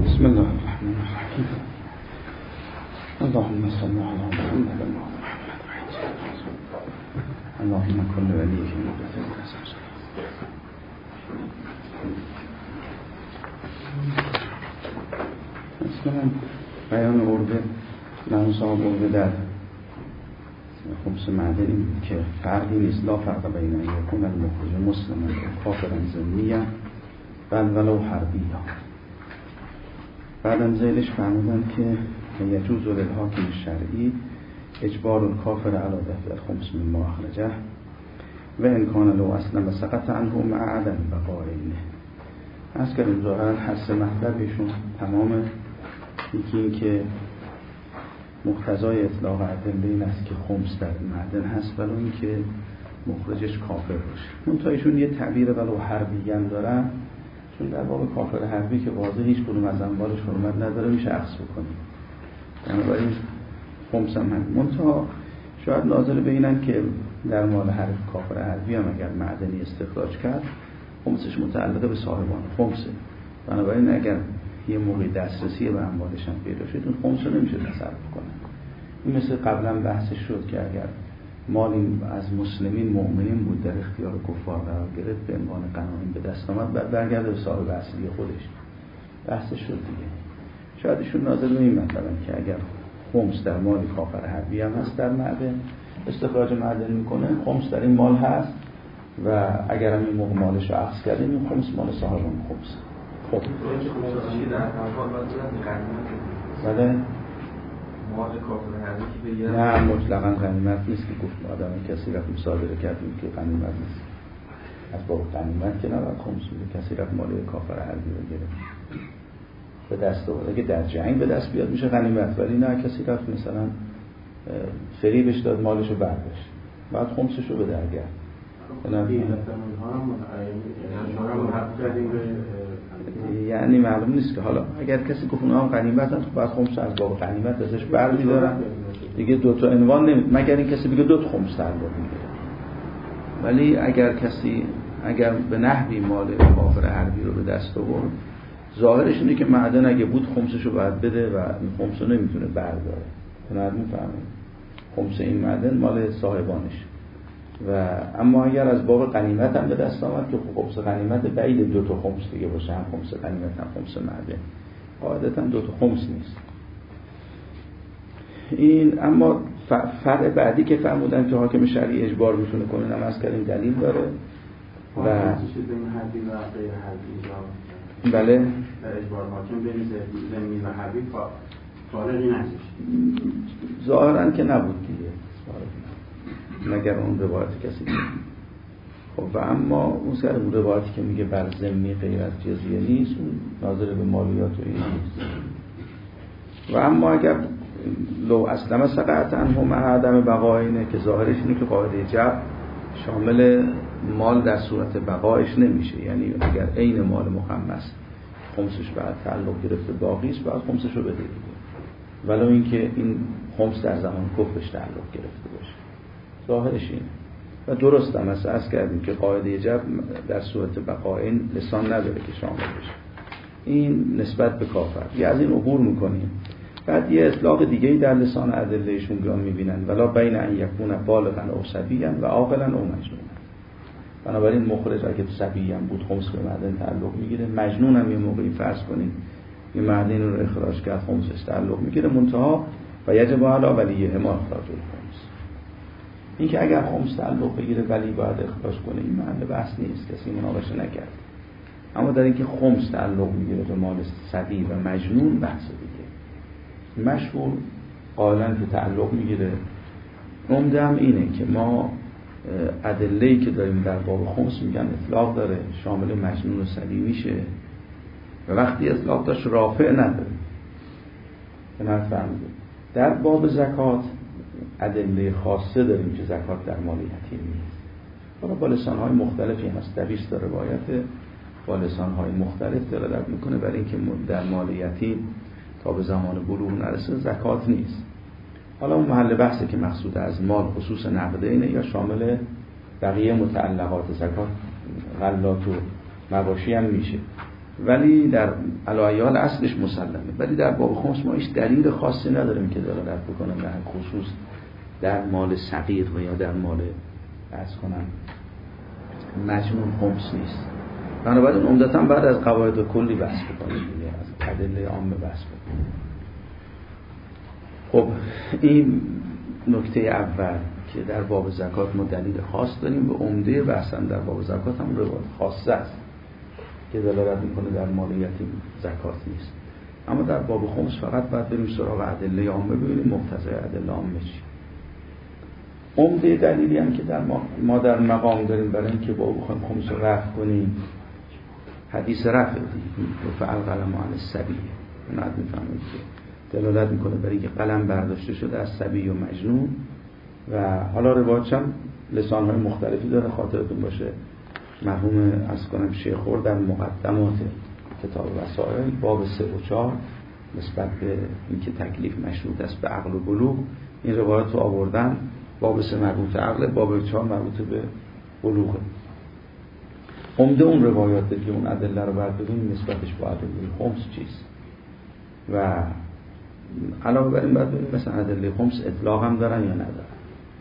بسم الله الرحمن الرحیم. اللهم صل علی محمد و محمد اللهم کل ولیه مقتدر مثلا بیان ارده منصاب ارده در خمس معدنی که فرقی نیست، لا فرق بین ان یکون المخرج مسلما و کافرا ذمیا بل ولو حربیا. بعدم زیلش فرمودن که یجوز للحاکم الشرعی اجبار الکافر علی دفع الخمس مما اخرجه و ان کان لو اسلم سقط عنه مع عدم بقائه. از که این ظاهرا حس مطلبشون تمام یکی این که مقتضای اطلاق ادله این است که خمس در معدن هست ولو این که مخرجش کافر باشه. منتهایشون یه تعبیر ولو حربی هم دارن، چون در باب کافر حربی که واضح هیچ کدوم از انوارش حرمت نداره میشه اخذ بکنیم. بنابراین خمس هم منتها شاید ناظر به اینن که در مال هر کافر حربی هم اگر معدنی استخراج کرد خمسش متعلق به صاحبان خمسه. بنابراین اگر یه موقع دسترسی به اموالش هم پیدا شد اون خمس رو نمیشه تصرف کنه. این مثل قبلا بحثش شد که اگر مالی از مسلمین مؤمنین بود در اختیار کفار قرار گرفت به عنوان غنایم به دست آمد بعد برگرده به صاحب اصلی خودش. بحثش شد دیگه. شاید ایشون ناظر به این مطلبن که اگر خمس در مال کافر حربی هم هست در معدن استخراج معدن میکنه، خمس در این مال هست و اگر هم این موقع مالش رو اخذ کرده این خمس مال صاحبان خمس. خب بله مال کافر حربی که نه مطلقاً غنیمت نیست که گفت آدم کسی رفت مصادره کردیم که غنیمت نیست. از باب غنیمت که نباید خمس میده. کسی رفت مال کافر حربی رو گرفت به دست آورد که در جنگ به دست بیاد میشه غنیمت، ولی نه کسی رفت مثلا فریبش داد مالش رو برداشت بعد خمسش رو به درگرد. یعنی معلوم نیست که حالا اگر کسی گفت اونها هم غنیمت هست بعد خمس از باب غنیمت ازش برمی‌دارن دیگه دو تا عنوان مگر این کسی بگه دو تا خمس در باب میگیره. ولی اگر به نحوی مال کافر حربی رو به دست آورد ظاهرش اینه که معدن اگه بود خمسش رو باید بده و این خمس رو نمیتونه برداره. معلوم فهمید خمس این معدن مال صاحبانش. و اما اگر از باب غنیمت هم به دست آمد که خمس غنیمت بعید دو تا خمس دیگه باشه، هم خمس غنیمت هم خمس معدن، قاعدتا دو تا خمس نیست. این اما فرع بعدی که فرمودن که حاکم شرعی اجبار میتونه کنه نماز کردن دلیل داره و بله در اجبار حاکم بین ذمی و حربی فارقی نشد ظاهرا که نبود دیگه مگر اون روایت کسی که خب و اما اون سر اون روایتی که میگه بر ذمی غیر از جزیه نیست اون ناظر به مالیات و این نیست. و اما اگر لو اسلم سقط عنه مع عدم بقائه که ظاهرش اینه که قاعده جبر شامل مال در صورت بقایش نمیشه، یعنی اگر عین مال مخمس خمسش بعد تعلق گرفته باقی است بعد خمسش رو بده دیگه، ولو اینکه این خمس در زمان کفرش تعلق گرفته باشه. ظاهرش اینه و درست هم از کردیم که قاعده جبر در صورت بقای لسان نداره که شامل بشه. این نسبت به کافر یه از این عبور میکنیم. بعد یه اطلاق دیگه‌ای در لسان ادلهشون بیان میبینن ولا بین ان یکون بالغا او صبیا و عاقلا او مجنون. بنابراین مخرج اگه صبی هم بود خمس به معدن تعلق میگیره، مجنون هم یه موقعی فرض کنیم یه معدن رو اخراج کرد خمسش تعلق میگیره منتها و یجب علی ولیه ما اخراج الخمس. این که اگر خمس تعلق بگیره ولی باید اخراج کنه این محل بحث نیست، کسی مناقشه نکرد. اما در اینکه خمس تعلق میگیره به مال صبی و مجنون بحث دیگه. مشهور قائلن که تعلق میگیره. عمده هم اینه که ما ادله‌ای که داریم در باب خمس میگن اطلاق داره شامل مجنون و صبی میشه و وقتی اطلاق داشت رافع نداره. بنابراین فهمیدیم در باب زکات ادله خاصه داریم که زکات در مال یتیم نیست. حالا با لسان‌های مختلفی هست، 200 روایت با لسان‌های مختلف دلالت میکنه برای اینکه در مال یتیم تا به زمان بلوغ نرسه زکات نیست. حالا اون محل بحثه که مقصود از مال خصوص نقدینه یا شامل بقیه متعلقات زکات غلات و مواشی هم میشه. ولی در علایال اصلش مسلمه، ولی در باب خمس ما هیچ دلیل خاصی نداریم که دلالت بکنه به خصوص در مال صغیر و یا در مال عرض کنم مجنون خمس نیست. بنابراین عمدتاً بعد از قواعد کلی بحث بکنیم، از ادله عامه بحث بکنیم. خب این نکته اول که در باب زکات ما دلیل خاص داریم و عمده بحث هم در باب زکات هم روایت خاصه است که دلالت میکنه در مالیت زکات نیست. اما در باب خمس فقط باید بریم سراغ ادله عامه ببینیم مقتضای ادله عامه چیه. عمده دلیلی هم که ما در مقام داریم برای اینکه با بخوایم خمس رو رفع کنیم حدیث رفع دیگه رفع القلم عن الصبی، اون میفهمید که دلالت میکنه برای اینکه قلم برداشته شده از صبی و مجنون. و حالا روایتش هم لسان‌های مختلفی داره، خاطرتون باشه مرحوم از کنم شیخور در مقدمات کتاب وسائل باب 3 و 4 نسبت به اینکه تکلیف مشروط است به عقل و بلوغ این روایت رو آوردن. باب 3 مربوط به عقل، باب 4 مربوط به بلوغه. عمده اون روایاته که اون ادله رو برداریم نسبتش با ادله خمس چیست و علاوه بر این باید ببینیم مثلا ادله خمس اطلاق هم دارن یا ندارن.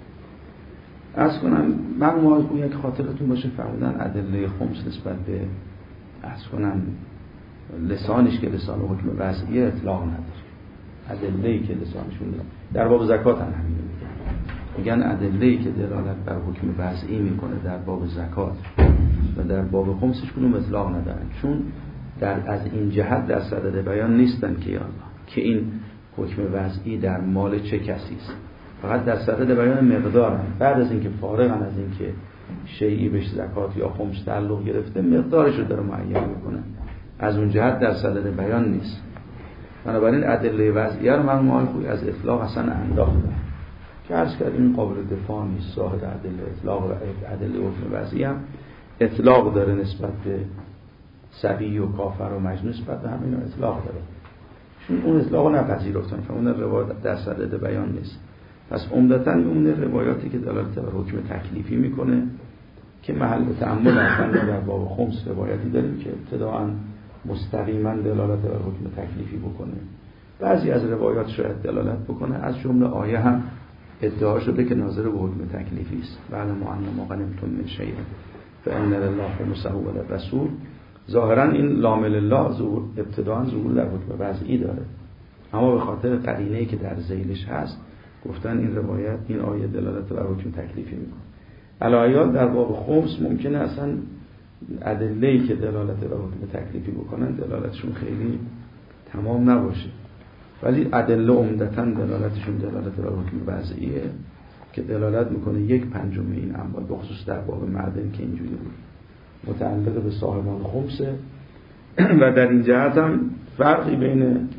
عرض کنم مرحوم آقایی که خاطرتون باشه فرمودن ادله خمس نسبت به عرض کنم لسانش که لسان حکم وضعی اطلاق نداره. ادله‌ای که لسانشون در باب زکات هم همین میگن ادله‌ای که دلالت بر حکم وضعی میکنه در باب زکات و در باب خمسش کدوم اطلاق ندارن، چون از این جهت در صدد بیان نیستن که یا الله که این حکم وضعی در مال چه کسی است، فقط در صدد بیان مقدارن. بعد از اینکه فارغن از اینکه شیئی بهش زکات یا خمس تعلق گرفته مقدارش رو داره معین میکنه، از اون جهت در صدد بیان نیست. بنابراین ادله وضعیه رو من خوبی از اطلاق اصلا انداختم که عرض کردیم این قابل دفاع نیست. ظاهر ادله اطلاق و ادله حکم وضعیه هم اطلاق داره نسبت به صبی و کافر و مجنون، نسبت به همین اطلاق داره، چون اون اطلاق نپذیرفتن که اون روایت در صدد بیان نیست. پس عمدتاً اون روایاتی که دلالت بر حکم تکلیفی میکنه که محل تأمل اصلا در باب خمس روایتی داریم که ابتداءً مستقیما دلالت بر حکم تکلیفی بکنه، بعضی از روایات شاید دلالت بکنه، از جمله آیه هم ادعا شده که ناظر به حکم تکلیفی است. بعد ما غنمتم من شیء فإن لله خمسه وللرسول. ظاهرا این لام لله ابتداء ظهور در حکم وضعی داره، اما به خاطر قرینه‌ای که در ذیلش هست گفتن این روایت این آیه دلالت بر حکم تکلیفی میکنه. علایال در باب خمس ممکنه اصلا ادله‌ای که دلالت بر حکم تکلیفی بکنن دلالتشون خیلی تمام نباشه، ولی ادله عمدتاً دلالتشون دلالت بر حکم وضعیه که دلالت میکنه 1/5 این اموال، به خصوص در باب معدن که اینجوری بود، متعلق به صاحبان خمسه. و در این جهت هم فرقی بین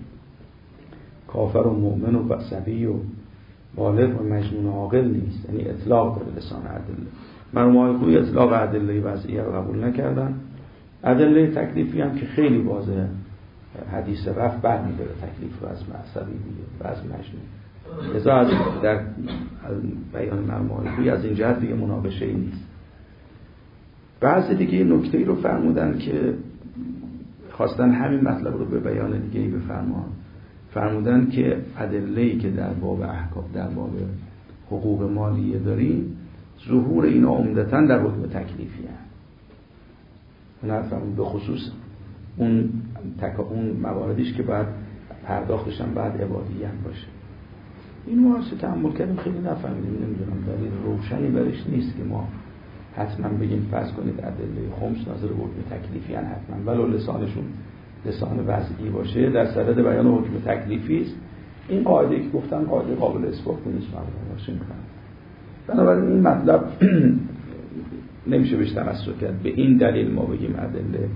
کافر و مؤمن و صبی و بالغ و مجنون و عاقل نیست، یعنی اطلاق داره لسان ادله. مرحوم اطلاق ادله وضعیه رو قبول نکردن. ادله تکلیفی هم که خیلی واضحه، حدیث رفع بعد می‌داره تکلیف رو از صبی دیگه و از مجنون، لذا از در بیان مرحوم از این جهت دیگه مناقشه‌ای نیست. بعضی دیگه نکته‌ای رو فرمودن که خواستن همین مطلب رو به بیان دیگه‌ای بفرمان. فرمودن که ادله‌ای که در باب احکام در باب حقوق مالیه داریم ظهور اینا عمدتاً در حکم تکلیفی هست، به خصوص اون مواردیش که باید پرداختش هم باید عبادی هم باشه. این ما تأمل کردیم خیلی نفهمیدیم، نمیدونم دلیل روشنی برش نیست که ما حتما بگیم فرض کنید ادله خمس ناظر به حکم تکلیفی ان حتما ولو لسانشون لسان وضعی باشه در صدد بیان حکم تکلیفی است. این قاعده که گفتن قاعده قابل اثبات نیست باشه میکنن. بنابراین این مطلب نمیشه بهش تمسک کرد. به این دلیل ما بگیم ادله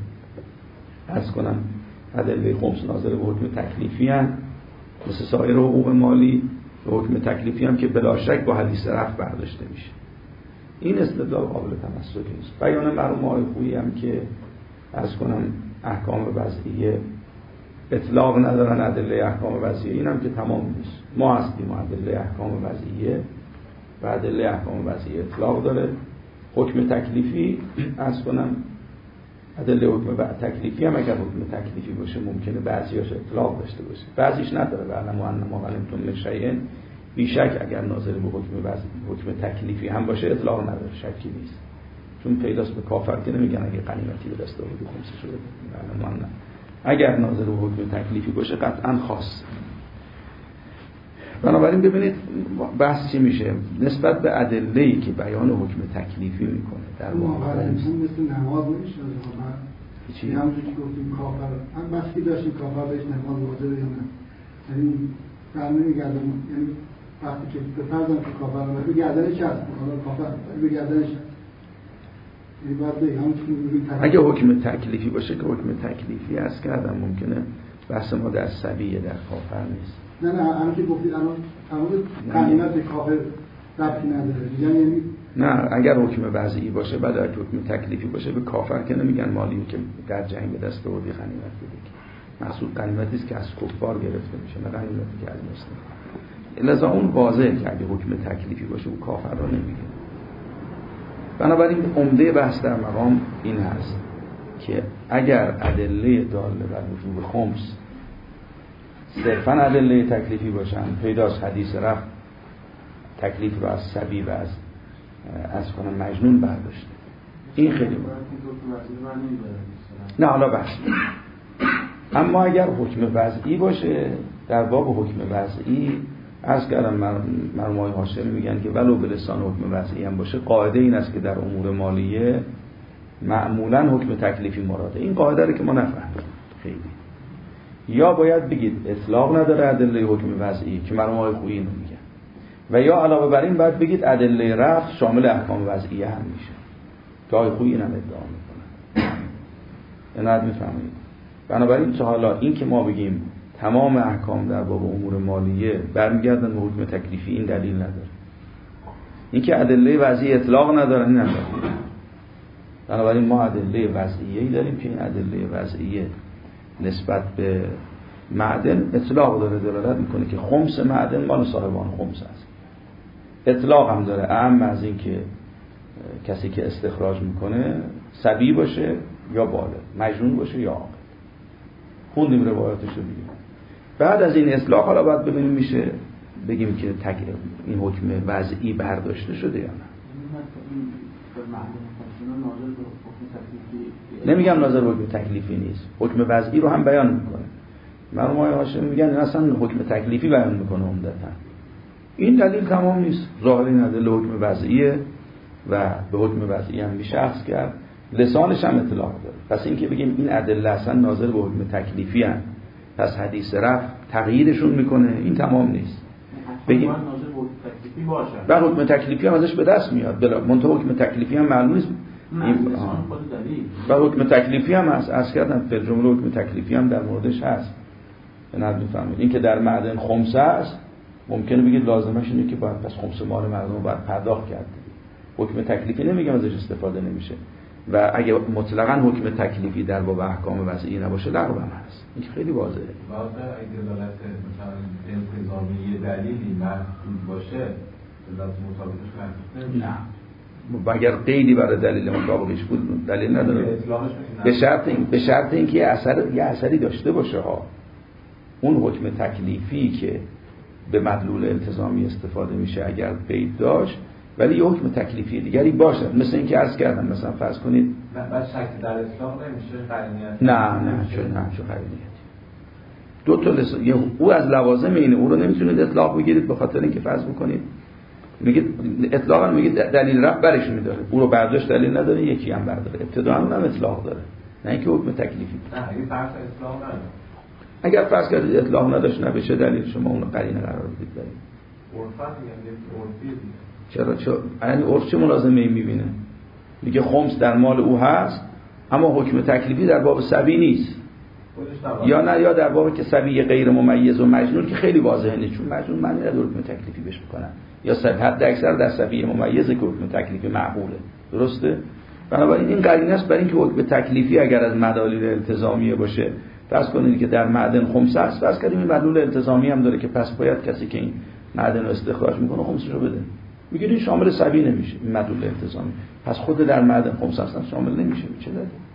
ادله خمس ناظر به حکم تکلیفی ان مثل سایر حقوق مالی به حکم تکلیفی هم که بلا شک با حدیث رفع برداشته میشه. این استدلال قابل تمسک نیست. بیان مرحوم آقای خویی هم که احکام وضعیه اطلاق ندارن ادله احکام وضعیه، این هم که تمام نیست. ما هستیم ادله احکام وضعیه و ادله احکام وضعیه اطلاق داره. حکم تکلیفی ادله حکم تکلیفی هم اگر حکم تکلیفی باشه ممکنه بعضیاش اطلاق داشته باشه، بعضیش نداره. و ما علمتم من شیء، بیشک اگر ناظر به حکم تکلیفی هم باشه اطلاق نداره، شکی نیست. چون پیداست به کافر که نمیگن اگه غنیمتی به دست آوردی خمسه شده. اگر ناظر به حکم تکلیفی باشه قطعا خاص. بنابراین ببینید بحث چی میشه نسبت به ادله‌ای که بیان حکم تکلیفی میکنه در واقع مثل نماز نمیشه. چی همونجوری که گفتیم کافر هم بحثی داشتیم کافر بهش نماز واجبه یا نه، یعنی برنمیگردم، یعنی وقتی که به فرضم که کافر رو به گردنش هست حالا کافر به گردنش هست، یعنی باید بگم اگه حکم تکلیفی باشه که حکم تکلیفی هست کردم ممکنه بحث ما در سبیه در کافر نیست. نه همون که گفتید الان تمام قنیمت کافر ربطی نداره، یعنی نه اگر حکم وضعی باشه بعد اگر حکم تکلیفی باشه به کافر که نمیگن مالی که در جنگ به دست آوردی غنیمت بده، محصول غنیمتی است که از کفار گرفته میشه نه غنیمتی که از مسلمان. لذا اون واضحه که اگه حکم تکلیفی باشه اون کافر رو نمیگه. بنابراین عمده بحث در مقام این هست که اگر ادله داله بر وجوب خمس صرفاً ادله تکلیفی باشن، پیداست حدیث رفع تکلیف رو از صبی و از کنم مجنون برداشته، این خیلی نه حالا بحث. اما اگر حکم وضعی باشه در باب حکم وضعی از کردم مرموهای هاشمی میگن که ولو به لسان حکم وضعی هم باشه قاعده این است که در امور مالیه معمولاً حکم تکلیفی مراده. این قاعده رو که ما نفهمیم خیلی، یا باید بگید اطلاق نداره ادله حکم وضعی که مرموهای خویی اینو میگن، و یا علاوه بر این باید بگید ادله رفع شامل احکام وضعیه هم میشه که آقای خویی اینم ادعا میکنن. اینو میفهمید. بنابراین تا حالا این که ما بگیم تمام احکام در باب امور مالیه برمیگردن به حکم تکلیفی این دلیل نداره. این که ادله وضعی اطلاق ندارن این نداره. بنابراین ما ادله وضعیه‌ای داریم که این ادله وضعیه نسبت به معدن اطلاق داره، دلالت میکنه که خمس معدن مال صاحبان خمس است. اطلاق هم داره اعم از این که کسی که استخراج میکنه صبی باشه یا بالغ، مجنون باشه یا عاقل. خوندیم روایاتش رو دیگه. بعد از این اطلاق حالا باید ببینیم میشه بگیم که این حکم وضعی برداشته شده یا نه. نمیگم ناظر به حکم تکلیفی نیست، حکم وضعی رو هم بیان میکنه. مرحوم هاشمی میگن این اصلا حکم تکلیفی بیان میکنه عمدتاً. این دلیل تمام نیست، ظاهر این ادله حکم وضعیه و به حکم وضعی هم میشه اخذ کرد، لسانش هم اطلاق داره. پس این که بگیم این ادله اصلا ناظر به حکم تکلیفی هست پس حدیث رفع تغییرشون میکنه، این تمام نیست. بگیم ناظر به حکم تکلیفی باشه و حکم تکلیفی هم ازش به دست میاد، بلا منتها حکم تکلیفی هم معلوم نیست. و حکم تکلیفی هم هست، از کردم فل جمله حکم تکلیفی هم در موردش هست. نه میفهمید این که در معدن خمسه است ممکنه بگید لازمش اینه که باید پس خمس مال مردم رو باید پرداخت کرد. حکم تکلیفی نمیگم ازش استفاده نمیشه و اگه مطلقاً حکم تکلیفی در باب احکام وضعی نباشه لغو هم هست. این خیلی واضحه. واقعا اگه دلالت مثلا التزامی دلیلی محدود باشه دلالت مطابقش محدود نه. اگر قیدی برای دلیل مطابقش بود دلیل نداره. به شرط اینکه یه اثری داشته باشه ها. اون حکم تکلیفی که به مدلول التزامی استفاده میشه اگر قید داشت ولی یه حکم تکلیفی دیگری باشه، مثل اینکه عرض کردم مثلا فرض کنید بعد شک در اطلاق نمیشه قرینیت. نه چه قرینیتی. دو تا او از لوازم اینه، او رو نمیتونید اطلاق بگیرید به خاطر اینکه فرض بکنید میگید اطلاقا میگید دلیل رفع برش میداره، او رو برداشت دلیل نداره یکی هم برداره، ابتداء هم اطلاق داره، نه اینکه حکم تکلیفی. نه اگه فرض اطلاق نداره، اگر فرض کردید اطلاق نداشت نبشه دلیل شما اون قرینه قرار بدید برید. عرفا میگن چرا یعنی عرف چه ملازمه‌ای میبینه؟ میگه خمس در مال او هست اما حکم تکلیفی در باب صبی نیست، یا نه یا در باب که صبی غیر ممیز و مجنون که خیلی واضحه نیست، چون مجنون معنی نداره حکم تکلیفی بهش بکنن، یا حد اکثر در صبی ممیز که حکم تکلیفی معقوله. درسته؟ بنابراین این قرینه است برای اینکه حکم تکلیفی اگر از مدالل التزامیه باشه، فرض کنید که در معدن خمس است، فرض کنید این مدلول التزامی هم داره که پس باید کسی که این معدن رو استخراج میکنه خمسش رو بده. میگه این شامل صبی نمیشه این مدلول التزامی، پس خود در معدن خمس اصلا شامل نمیشه.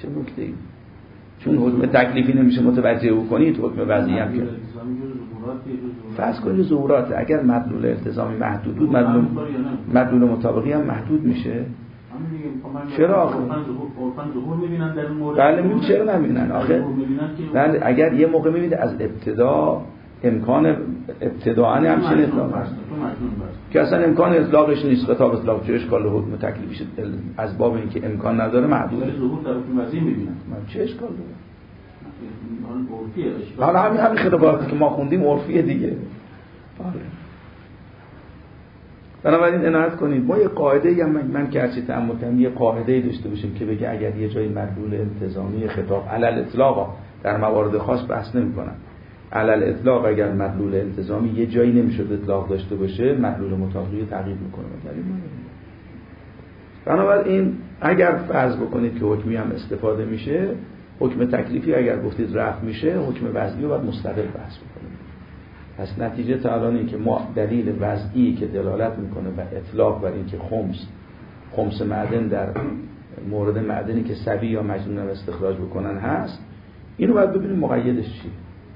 چه نکته‌ای؟ چون حکم تکلیفی نمیشه متوجه او کنید، حکم وضعی هم که فرض کنید ظهورات، اگر مدلول التزامی محدود بود مدلول مطابقی هم محدود میشه. چرا آخه؟ بله میبینن، چرا نمیبینن آخه؟ بله اگر یه موقع میبینید از ابتدا امکان ابتداءً همچین اطلاق هست که اصلا امکان اطلاقش نیست، خطاب اطلاق چه اشکال حکم تکلیفی شد از باب اینکه امکان نداره محدوده. ظهور در حکم وضعی میبینن چه اشکال داره؟ حالا همین خطاباتی که ما خوندیم عرفیه دیگه. بنابراین عنایت کنید ما یه قاعده یا من که هرچی تأمل کنم یه قاعده داشته باشیم که بگه اگر یه جای مدلول التزامی خطاب علل اطلاق در موارد خاص بحث نمی‌کنم، علل اطلاق اگر مدلول التزامی یه جایی نمی‌شد اطلاق داشته باشه مدلول مطابقی تغییر می‌کنه. بنابراین اگر فرض بکنید که حکمی هم استفاده میشه، حکم تکلیفی اگر گفتید رفع میشه، حکم وضعی رو باید مستقل بحث بکنیم. پس نتیجه تا الان این که ما دلیل وضعی که دلالت میکنه و اطلاق بر این که خمس معدن در مورد معدنی که سبی یا مجنون رو استخراج بکنن هست، اینو باید ببینیم مقیدش چیه.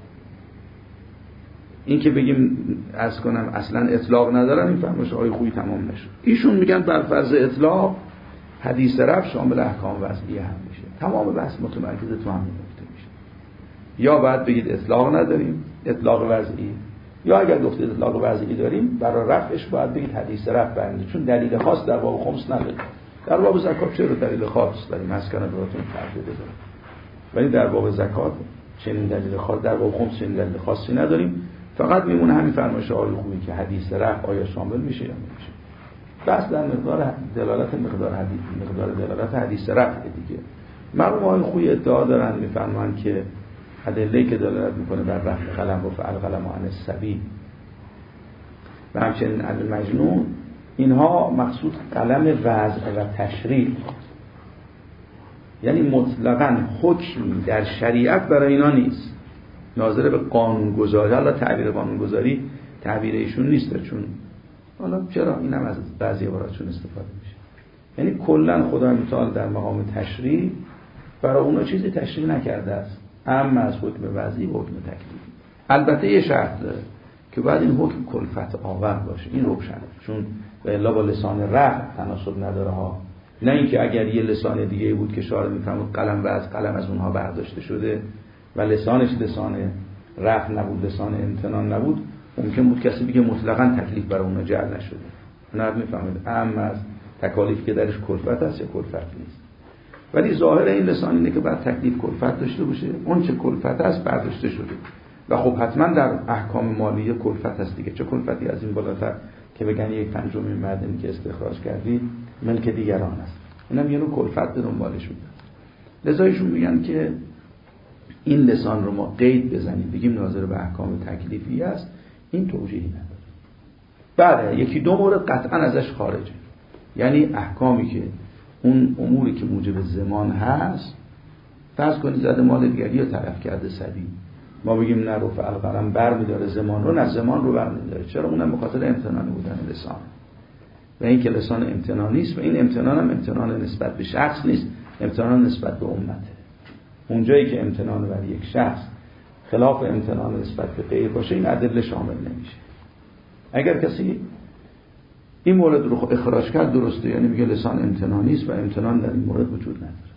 این که بگیم از کنم اصلا اطلاق ندارن، این فرمایش آقای خویی تمام نشد. ایشون میگن بر فرض اطلاق حدیث رفع شامل احکام وضعی هم میشه. تمام بحث متمرکز تو همین نکته میشه. یا باید بگید اطلاق نداریم، اطلاق وضعی، یا اگر گفتید اطلاق وضعی داریم برای رفعش باید بگید حدیث رفع برنده، چون دلیل خاص در باب خمس نداریم. در باب زکات چرا دلیل خاص داریم؟ مسکن براتون فرض داریم، ولی در باب زکات چنین دلیل خاص، در باب خمس چنین دلیل خاصی نداریم. فقط میمونه همین فرمایش آقای خویی که حدیث رفع آیا شامل میشه یا نمیشه. بس در مقدار دلالت مقدار دلالت حدیث رفع دیگه. مرحوم آقای خویی ادعا دارن میفرمایند که ادله‌ای که دلالت میکنه بر رفع قلم و فعل قلم عن الصبی و همچنین عن المجنون، اینها مقصود قلم وضع و تشریع، یعنی مطلقاً حکمی در شریعت برای اینا نیست، ناظر به قانونگذاری. حالا تعبیر قانونگذاری تعبیر ایشون نیست، چون حالا چرا اینم از بعضی عباراتشون استفاده میشه. یعنی کلا خدای متعال در مقام تشریع برای اونا چیزی تشریع نکرده است، اما از حکم وضعی و حکم تکلیفی. البته یه شرط داره که باید این حکم کلفت آور باشه، این روشنه، چون و الا با لسان رفع تناسب نداره ها. نه اینکه اگر یه لسان دیگه بود که شارع میفهمد قلم و از قلم از اونها برداشته شده و لسانش لسان رفع نبود، لسان امتنان نبود، ممکن بود کسی بگه مطلقاً تکلیف برای اونها جعل نشده. نه میفهمید اما از تکالیفی که درش کلفت هست یا کلفت نیست. ولی ظاهر این لسان اینه که بعد تکلیف کلفت داشته باشه، اون چه کلفت هست برداشته شده و خب حتما در احکام مالیه کلفت هست دیگه. چه کلفتی از این بالاتر که بگن یک پنجمین معدنی که استخراج کردی ملک دیگران است، اینم یه نوع کلفت به دنبالش میاد. لذا ایشون میگن که این لسان رو ما قید بزنیم بگیم ناظر به احکام تکلیفی است، این توجیهی نداره. بله یکی دو مورد قطعا ازش خارجه، یعنی احکامی که اون اموری که موجب زمان هست، فرض کنید زده مال دیگری رو تلف کرده سبی، ما بگیم نه رو فعل قلم بر میداره زمان رو، نه زمان رو بر میداره. چرا؟ اونم به خاطر امتنانی بودن لسان و این که لسان امتنانی است و این امتنان هم امتنان نسبت به شخص نیست، امتنان نسبت به امته. اونجایی که امتنان بر یک شخص خلاف امتنان نسبت به غیر باشه این ادله شامل نمیشه. اگر کسی این مورد رو اخراج کرد درسته، یعنی میگه لسان امتنانی است و امتنان در این مورد وجود نداره.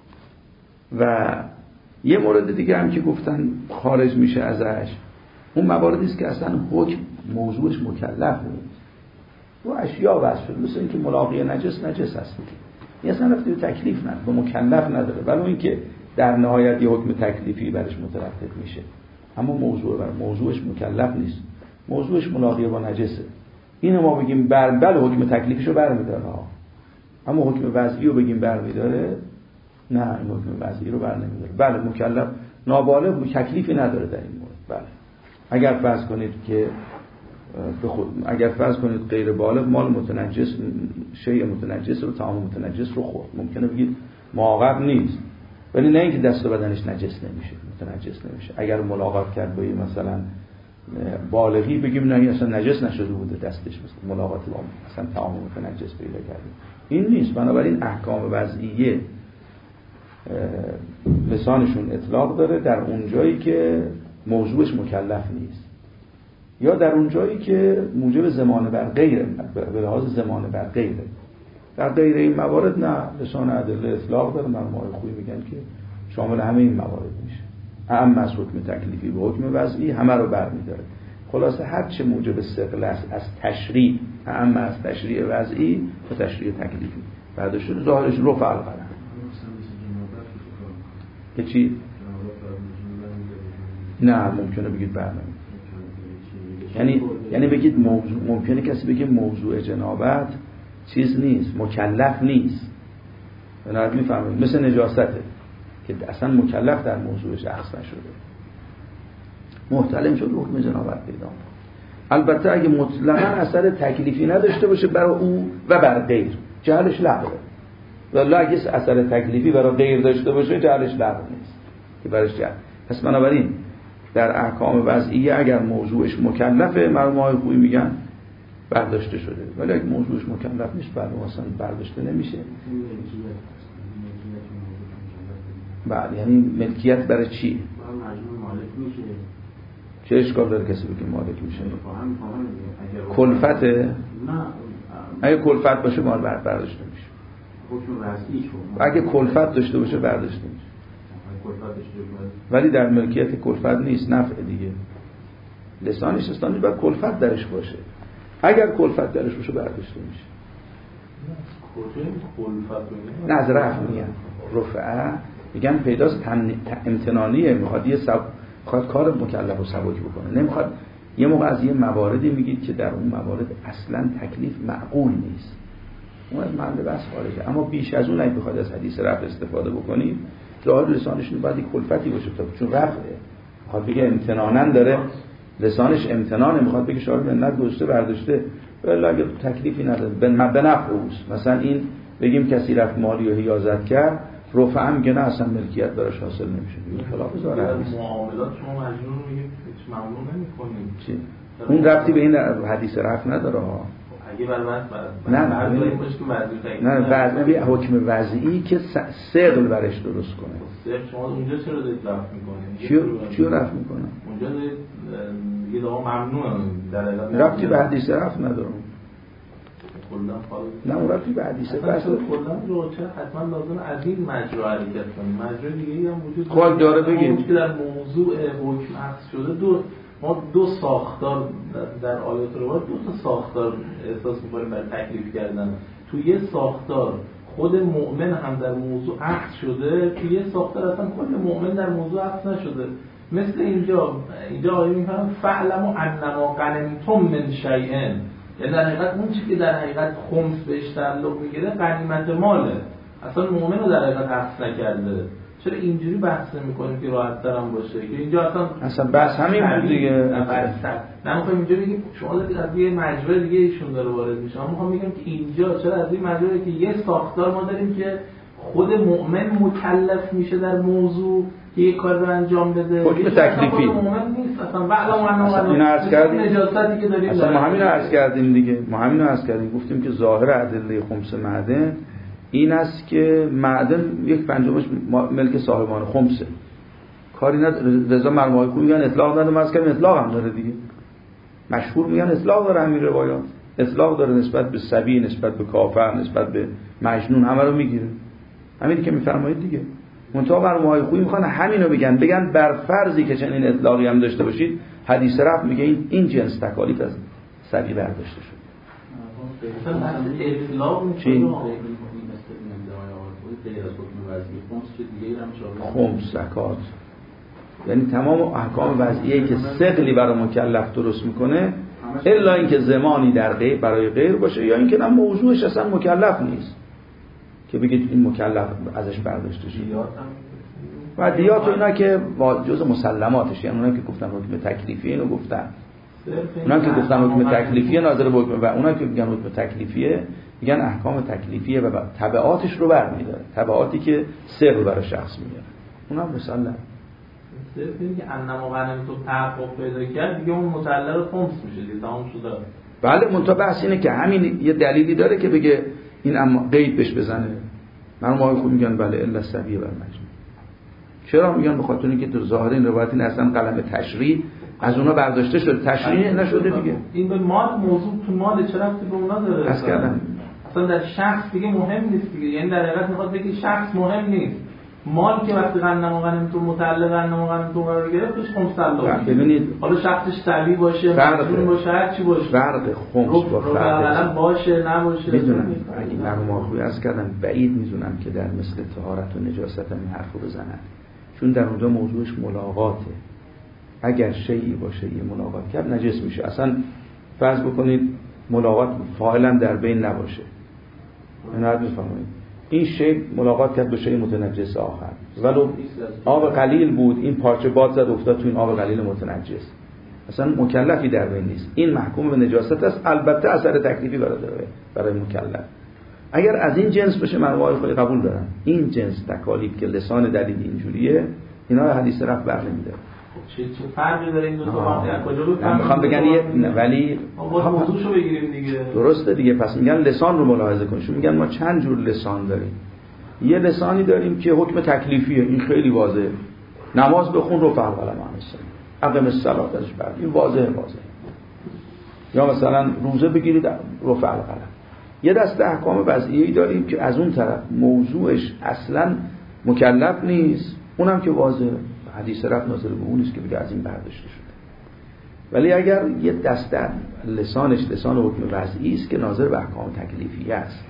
و یه مورد دیگه هم که گفتن خارج میشه ازش، اون مواردی است که اصلا حکم موضوعش مکلف نیست، رو اشیا بس شد، مثل اینکه ملاقی نجس هست، این اصلا رفتی به تکلیف نداره، به مکلف نداره، ولی اینکه در نهایت یه حکم تکلیفی برش مترتب میشه، اما موضوعش مکلف نیست، موضوعش ملاقی با نجسه. اینو ما بگیم بله حکم تکلیفیشو برمیداره ها، اما حکم وضعی رو بگیم برمیداره، نه این حکم وضعی رو برنمیداره. بله مکلف نابالغ تکلیفی نداره در این مورد. بله اگر فرض کنید که اگر فرض کنید غیر بالغ مال متنجس، شیء متنجس رو، طعام متنجس رو خورد، ممکنه بگید معاقب نیست، ولی نه اینکه دست و بدنش نجس نمیشه، متنجس نمیشه. اگر ملاقات کرد با مثلا بالغی بگیم نه این اصلا نجس نشده بوده دستش، مثلا ملاقات با مثلا طعام متنجس پیدا کرده، این نیست. بنابراین احکام وضعیه لسانشون اطلاق داره در اون جایی که موضوعش مکلف نیست، یا در اون جایی که موجب ضمان بر غیره، به لحاظ ضمان بر غیره. در غیر این موارد نه، لسان ادله اطلاق داره. مرحوم خویی میگن که شامل همه این موارد میشه. اعم از حکم تکلیفی به حکم وضعی همه رو برمی‌داره. خلاصه هر چه موجب ثقل است از تشریع، اعم از تشریع وضعی و تشریع تکلیفی برداشته، ظاهرش رفع القلم. که چی؟ نه ممکنه بگید برنامه، یعنی بگید موضوع، ممکنه کسی بگه موضوع جنابت چیز نیست، مکلف نیست. بنابراین میفهمید مثل نجاسته که اصلا مکلف در موضوعش اخذ نشده، محتلم شد حکم جنابت پیدا. البته اگه مطلقاً اثر تکلیفی نداشته باشه برای او و بر غیر، جهلش لغوه. ولی اگه اثر تکلیفی برای غیر داشته باشه جهلش لغو نیست که برایش جهل. پس بنابراین در احکام وضعیه اگر موضوعش مکلفه، مرحوم خویی میگن برداشته شده، ولی اگه موضوعش مکلف نیست برای اصلا برداشته نمیشه. بله، یعنی ملکیت برای چی؟ چه اشکال داره کسی بگه مالک میشه؟ کلفته؟ نه، اگه کلفت باشه مال برداشته میشه. اگه کلفت داشته باشه برداشته میشه. ولی در ملکیت کلفت نیست، نفع دیگه. لسانش استانی باید کلفت درش باشه. اگر کلفت درش باشه برداشته میشه. نه از رفع میگن، رفعه میگن پیداست امتنانیه، میخواد خواهد کار مکلف و سبک بکنه، نمیخواد. یه موقع از یه مواردی میگید که در اون موارد اصلا تکلیف معقول نیست، اون از محل بحث خارجه. اما بیش از اون اگه بخواد از حدیث رفع استفاده بکنید، ظاهر لسانشون باید یک کلفتی باشه، چون رفعه، میخواد بگه امتنانن داره، لسانش امتنانه، میخواد بگه شاید منت گذاشته برداشته، ولی اگه تکلیفی نداره به نفع اوست. مثلا این بگیم کسی رفت مالی و حیازت کرد، رفعه میگه نه اصلا ملکیت براش حاصل نمیشه. خلاف ظاهر حدیث معاملات شما مجنون میگید هیچ ممنوع نمی‌کنید. چی؟ اون ربطی به این حدیث رفع نداره ها. اگه برای نه بعد حکم وضعی که ثقل برش درست کنه. ثقل شما اونجا چرا دارید رفع می‌کنید؟ چیو رفع می‌کنه؟ اونجا دیگه داغ ممنوعه در علت ربطی به حدیث رفع نداره. نه اون ربطی به حدیث بس کلا رو چه حتما لازم از این مجرا حرکت کنیم. مجرا دیگه هم وجود خود داره بگیم که در موضوع حکم اخذ شده ما دو ساختار در آیات روایت دو تا ساختار احساس می‌کنیم برای تکلیف کردن. تو یه ساختار خود مؤمن هم در موضوع اخذ شده، تو یه ساختار اصلا کل مؤمن در موضوع اخذ نشده. مثل اینجا آیه می‌فرماید فعلموا انما غنمتم من شیء، یعنی در حقیقت اون چیزی که در حقیقت خمس بهش تعلق میگیره غنیمت ماله، اصلا مؤمن رو در حقیقت اخذ نکرده. چرا اینجوری بحث می‌کنیم که راحت ترم باشه که اینجا اصلا بحث همین بود دیگه. نه می‌خوایم اینجا بگیم شما دارید از یه مجرا دیگه ایشون داره وارد میشه، اما می‌خوام بگم که اینجا چرا از این مجرایی که یه ساختار ما داریم که خود مؤمن مکلف میشه در موضوع که یه کار رو انجام بده، حکم تکلیفی مؤمن نیست اصلا. بعد اینو عرض کردیم، نجاستی که داریم اصلا ما همین رو عرض کردیم دیگه، ما همین رو عرض کردیم، گفتیم که ظاهر ادله خمس معدن این است که معدن یک پنجمش ملک صاحبان خمسه، کاری نداره. رضا مرمای کو میگن اطلاق نداره، از کردیم اطلاق هم داره دیگه، مشهور میگن اطلاق داره، همین روایات اطلاق داره نسبت به صبی، نسبت به کافر، نسبت به مجنون، همه رو میگیره. همینی که میفرمایید دیگه. منتها مرمای خویی میخوان همینو بگن بر فرضی که چنین اطلاقی هم داشته باشید، حدیث رفع میگه این جنس تکالیف از صبی برداشته شد. خمس زکات، یعنی تمام احکام وضعیه‌ای که ثقلی برای مکلف درست میکنه، الا اینکه زمانی در غیر برای غیر باشه، یا اینکه نه موضوعش اصلا مکلف نیست که بگید این مکلف ازش برداشته شد. و دیات اینا که جزء مسلماتش، یعنی اونایی که گفتن حکم تکلیفی اینو گفتن، اونایی که گفتن حکم تکلیفیه ناظر به حکم، و اونایی که میگن حکم تکلیفیه میگن احکام تکلیفیه و تبعاتش رو برمی‌داره، تبعاتی که ثقل برای شخص میاره، اونم مسلم. صرفی که انما غنم تو تحقق پیدا کرد دیگه اون متعلق خمس میشه دیگه، تمام شده. بله، منتها بحث اینه که همین یه دلیلی داره که بگه این اما قید بهش بزنه. مرحوم خوب میگن بله الا الصبی بر مجنون. چرا میگن؟ به خاطر اینکه تو ظاهر این روایت این اصلا قلم تشریع از اونا برداشته شده، تشریع نشده دیگه. این به مال موضوع تو مال چه ربطی به اونا داره؟ اصلا در شخص دیگه مهم نیست دیگه. یعنی در حقیقت میخواد بگه شخص مهم نیست، مال که وقتی غنم و غنیمت متعلق غنم و غنیمت قرار گرفت توش خمس الله. ببینید حالا شخصش طبیعی باشه، مجنون باشه، هر چی باشه، فرق خمس با فرق باشه نباشه میدونم. اگه مرحوم خوبی عرض کردم بعید میدونم که در مثل طهارت و نجاست هم این حرفو بزنن، چون در اونجا موضوعش ملاقاته. اگر شیئی باشه یه ملاقات کرد نجس میشه. اصلا فرض بکنید ملاقات فاعلا در بین نباشه، نه میفهمید این شی ملاقات کرد با شی متنجس آخر، ولو آب قلیل بود، این پارچه باد زد افتاد تو این آب قلیل متنجس، اصلا مکلفی در بین نیست، این محکوم به نجاست است. البته اثر تکلیفی داره برای مکلف. اگر از این جنس بشه مرحوم خودی قبول دارن. این جنس تکالیف که لسان دلیل اینجوریه، اینا رو حدیث رفع بر نمیده. چه فرقی داره این دو تا؟ کجا رو من میخوام بگم ولی ما موضوعشو بگیریم دیگه. درسته دیگه. پس میگن لسان رو ملاحظه کن. چون میگن ما چند جور لسان داریم. یه لسانی داریم که حکم تکلیفیه، این خیلی واضحه. نماز بخون رو فرق الان هست. اقیم الصلاه ازش بعد این واضحه. یا مثلا روزه بگیرید رو فرق الان. یه دست احکام وضعیه‌ای داریم که از اون طرف موضوعش اصلا مکلف نیست، اونم که واضحه. حدیث رفع ناظر به اون نیست که بگه از این برداشته شده. ولی اگر یه دسته لسانش لسان حکم وضعی است که ناظر به احکام تکلیفی است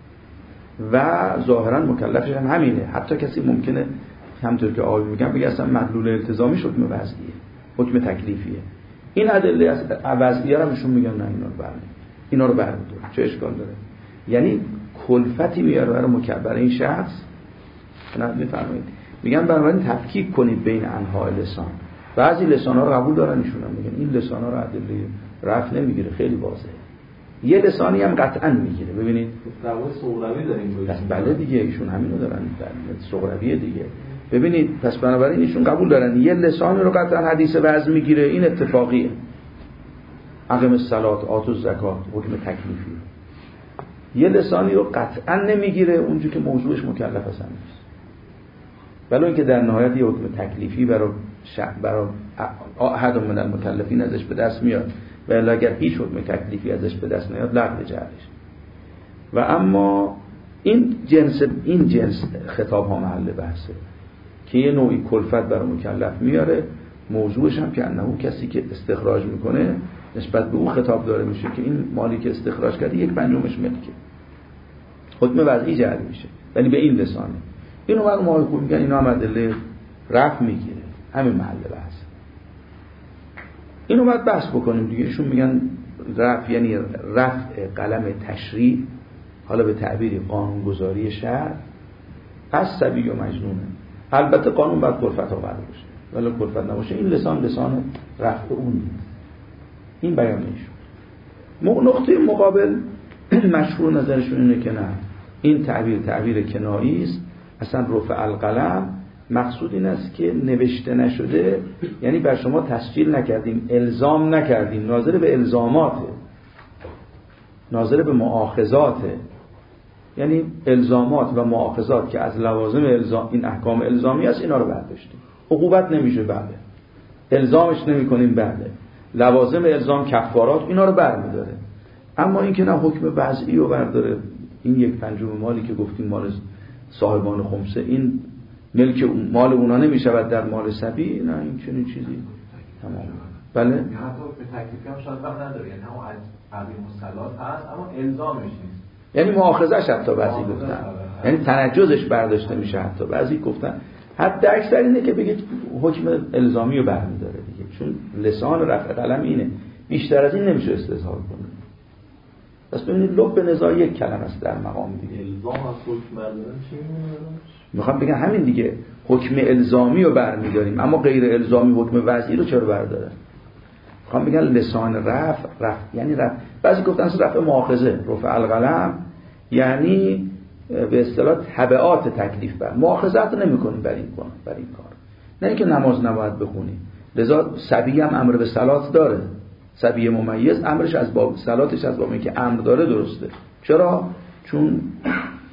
و ظاهرا مکلفش هم همینه، حتی کسی ممکنه همونطور که آقای میگن بگه اصلا مدلول التزامیش حکم وضعیه، حکم تکلیفیه. این ادله از وضعیه رو نشون میگن نه اینا رو برمی‌داره. چه اشکال داره؟ یعنی کلفتی میاره برای این شخص. نه میفرمایید میگن بنابراین تفکیک کنید بین انواع لسان. بعضی لسان‌ها رو قبول دارن، ایشون میگن این لسان‌ها رو ادله رفع نمیگیره، خیلی واضحه. یه لسانی هم قطعاً میگیره. ببینید دعوای صغروی داریم. بله دیگه ایشون همینو دارن، صغروی دیگه. ببینید پس بنابراین ایشون قبول دارن یه لسانی رو قطعاً حدیث وضع میگیره، این اتفاقیه. اقیم الصلاه، آت الزکات، حکم تکلیفی. یه لسانی رو قطعاً نمیگیره اونجوری که موضوعش مکلف هستن نیست. ولی اینکه در نهایت یه حکم تکلیفی برای احد من المکلفین ازش به دست میاد و الا اگر هیچ حکم تکلیفی ازش به دست نیاد لغو جعلش. و اما این جنس خطاب ها محل بحثه که یه نوعی کلفت برای مکلف میاره، موضوعش هم که انه کسی که استخراج میکنه نسبت به اون خطاب داره میشه که این مالی که استخراج کرده 1/5 ملکه، حکم وضعی جعلی میشه ولی به این لسانه. اینو برای ما خوب میگن اینا هم ادله رفع میگیره، همین محل بحث. اینو باید بحث بکنیم دیگه. ایشون میگن رفع یعنی رفع قلم تشریع، حالا به تعبیری قانونگذاری شرع، از صبی و مجنونه. البته قانون باید کلفت آور باشه، ولی کلفت نباشه این لسان رفع اون نیست. این بیان ایشون. نقطه مقابل مشهور نظرشون اینه که نه، این تعبیر کنایی است. اصلا رفع القلم مقصود این است که نوشته نشده، یعنی بر شما تسجیل نکردیم، الزام نکردیم، ناظر به الزاماته، ناظر به مؤاخذاته. یعنی الزامات و مؤاخذات که از لوازم الزام، این احکام الزامی است، اینا رو برداشتیم. عقوبت نمیشه بله، الزامش نمی‌کنیم بله، لوازم الزام کفارات اینا رو برمی‌داره. اما این که نه حکم وضعی رو برداره، این 1/5 مالی که گفتیم مال صاحبان خمسه، این ملک مال اونا نمیشود در مال صبی، نه این چنین چیزی تمام. بله حتی به تکلیفی هم شاید وقت نداره، یعنی همون عقیم الصلات هست اما الزامش نیست، یعنی مؤاخذه‌اش حتی بعضی گفتن، یعنی تنجزش برداشته میشه، حتی بعضی گفتن حتی اکثر اینه که بگید حکم الزامی رو برمی‌داره دیگه، چون لسان رفع قلم اینه، بیشتر از این نمیشه استظهار کنه. پس ببینید لب به نزاع یک کلمه است در مقام دیگه. الزام از حکم بردارن چی میخوام بگم همین دیگه، حکم الزامی رو برمی‌داریم اما غیر الزامی حکم وضعی رو چرا برداره؟ میخوام بگم لسان رفع یعنی رفع، بعضی گفتن رفع مؤاخذه، رفع القلم یعنی به اصطلاح تبعات تکلیف بر مؤاخذت نمی‌کنیم بر این کار، نه اینکه نماز نباید بخونیم. لذا صبی هم امر به صلات داره، صبی ممیز امرش از باب صلاتش از باب اینکه امر داره درسته. چرا؟ چون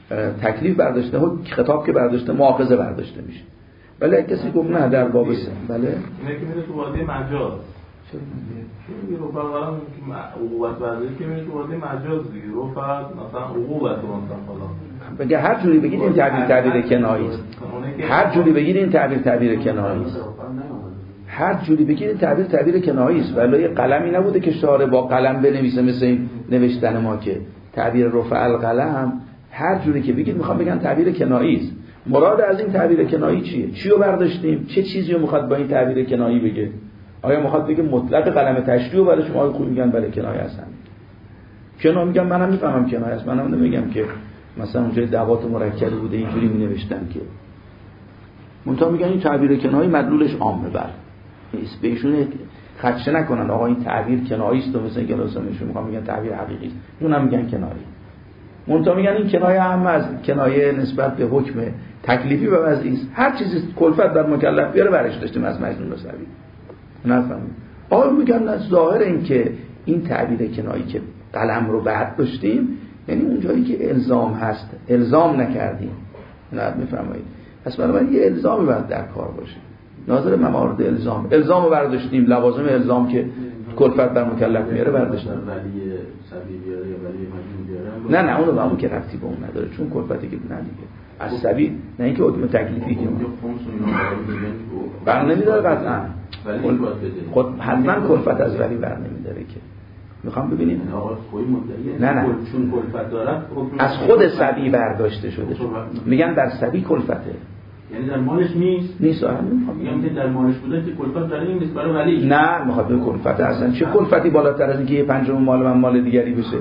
تکلیف برداشته، خطاب که برداشته مؤاخذه برداشته میشه. ولی کسی گفت نه در باب بله اینه که میره تو وادی مجاز. چرا میگه رفع القلم عقوبت برداشت که میره تو وادی مجاز دیگه. رفع مثلا عقوبت مثلا بگه هر جوری بگید این تعبیر کنایی است. هر جوری بگید این تعبیر کنایی است. هر جوری بگید این تعبیر کنایی است. ولی قلمی نبوده که شارع با قلم بنویسه مثل این نوشتن ما که تعبیر رفع القلم. هر جوری که بگید میخوام بگن تعبیر کنایی است. مراد از این تعبیر کنایی چیه؟ چی رو برداشتیم؟ چه چیزی رو میخواد با این تعبیر کنایی بگه؟ آیا میخواد بگه مطلق قلم تشریح برای شما خوب میگن بله کنایه هستن؟ کنایه میگم منم میفهمم کنایه است. منم نمیگم که مثلا اونجای دوات مرکبی بوده اینجوری مینوشتن که. منتها میگن این تعبیر کنایی مدلولش عامه بر. به ایشون خدشه نکنن آقا این تعبیر کنایی است و مثلا گلاسمشون میخوام میگن تعبیر حقیقی است. اونم میگن کنایه. منتها میگن این کنایه هم از کنایه نسبت به حکم تکلیفی و وضعی است. هر چیزی کلفت در مکلف بیاره برش داشتیم از مجنون رسوی. نفهمید. آقا میگن ظاهر این که این تعبیر کنایی که قلم رو بعد داشتیم یعنی اون جایی که الزام هست الزام نکردیم. نه میفرمایید. پس بنابراین یه الزامی باید در کار باشه. ناظر موارد الزام رو برداشتیم، لوازم الزام که کلفت در مکلف میاره برداشتیم. ولی سبی بیاره یا ولی مجنون بیاره. نه اون رو همون که ربطی به اون نداره چون کلفتی که نه دیگه. از سبی نه اینکه حکم تکلیفی که بر نمیداره قطعا. خود حتما کلفت از ولی بر نمیداره که. میخوام ببینید نه چون کلفت داره از خود سبی برداشته شده. میگن در سبی کلفته. یعنی در مالش نیست میگم که در مالش بوده که کلفت داره این نیست برای ولی نه میخواد به کلفت اصلا چه کلفتی بالاتر از اینکه یه پنجم مال من مال دیگری بشه.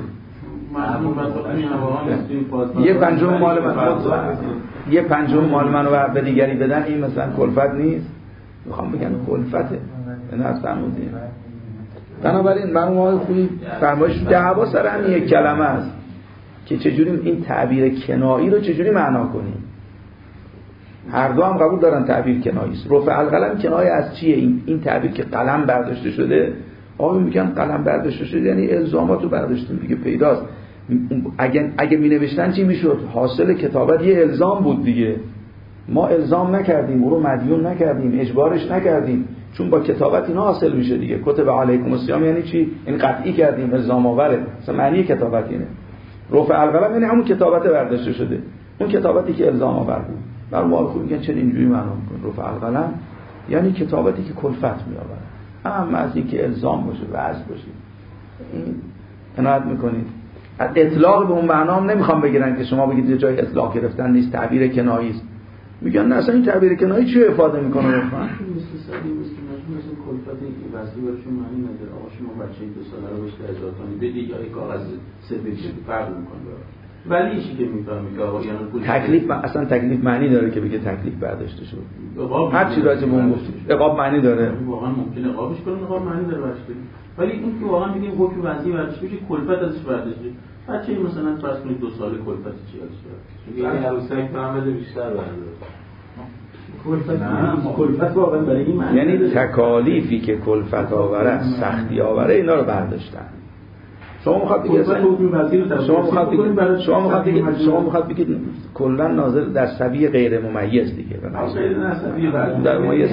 یه پنجم مال من یه پنجم مال منو به دیگری بدن این مثلا کلفت نیست. میخوام بگم کلفته. نه اصلا بودیم. بنابراین مرحوم خوبی فرمایش دعوا سر هم یک کلمه است که چجوری این تعبیر کنایی رو چجوری معنا کنیم. هر دو هم قبول دارن تعبیر کنایی است. رفع القلم کنایه از چیه؟ این تعبیر که قلم برداشته شده. آقا میگن قلم برداشته شده یعنی الزاماتو برداشتیم دیگه پیداست. اگه می نوشتن چی میشد؟ حاصل کتابت یه الزام بود دیگه. ما الزام نکردیم، او رو مدیون نکردیم، اجبارش نکردیم، چون با کتابت اینا حاصل میشه دیگه. کتب علیکم الصیام یعنی چی؟ این قطعی کردیم، الزام آوره. مثلا معنی کتابت اینه. رفع القلم یعنی همون کتابت برداشته شده، اون کتابتی که الزام آور بود. برای ما خوب میگن چرا اینجوری معنا میکنن؟ رفع القلم یعنی کتابتی که کلفت میآوره، اما از این که الزام باشه وضع باشه. این عنایت میکنید. از اطلاق به اون معنا هم نمیخوام بگیرن که شما بگید جای اطلاق گرفتن نیست، تعبیر کنایی است. میگن نه اصلا این تعبیر کنایی چی افاده میکنه؟ مثل کلفت وضعی برشون معنی نداره. آقا شما بچه 2 ساله رو بهش 10,000 تومان بدی یا یک کاغذ سفید فرق میکنه. ولی ایشی که میفهمی که آقا یعنی تکلیف اصلا تکلیف معنی داره که بگه تکلیف برداشته شد. هر چی راجع به اون گفت عقاب معنی داره. واقعا ممکنه عقابش کنه، عقاب معنی داره برش کنه. ولی این که واقعا بگیم حکم وضعی برداشته بشه کلفت ازش برداشته. بچه مثلا فرض کنید 2 ساله کلفت چی ازش برداشته؟ یعنی عروسک فهمه بیشتر برداشته. کلفت واقعا برای این معنی یعنی تکالیفی که کلفت آوره، سختی آوره، اینا رو برداشتن. شما میخواد بگید شما میخواد بگید کلا ناظر در سبی غیر ممیز دیگه. در ممیز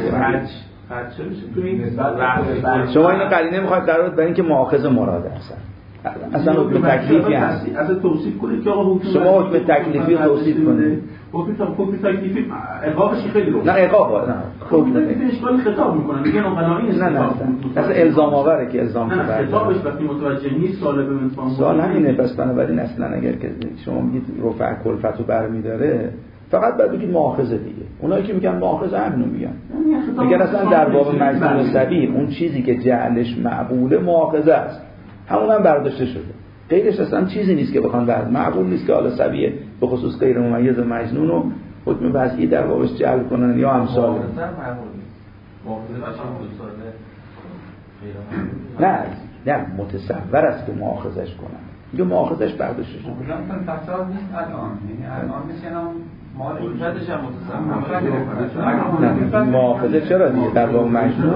شما این قرینه میخواد در برای اینکه مؤاخذه مراده اصلا حکم تکلیفی هست. اصلا توصیف کنید که آقا حکم شما حکم تکلیفی توصیف کنید. حکم تکلیفی عقابش خیلی رو نه عقاب نه حکم تکلیفی اشکال خطاب میکنن میگن قانونی است. نه اصلا الزام آوره که الزام کنه. خطابش وقتی متوجه نیست سوال به من سوال همینه. پس بنابراین اصلا اگر که شما میگید رفع کلفتو برمی‌داره فقط باید بگید مؤاخذه دیگه. اونایی که میگن مؤاخذه همینو میگن اصلا در باب مجنون سبیل اون چیزی که جعلش معقوله مؤاخذه است، همون هم برداشته شده. غیرش اصلا چیزی نیست که بخوان بعد معقول نیست که حالا سبیه به خصوص غیر ممیز مجنون رو حکم وضعی در بابش جعل کنن یا امثال. نه متصور است که مؤاخذش کنن. اینجا مؤاخذش برداشته شده. مثلا فساد نیست الان، یعنی الان مثلا مال ایجادش هم متصور. مؤاخذه چرا دیگه در باب مجنون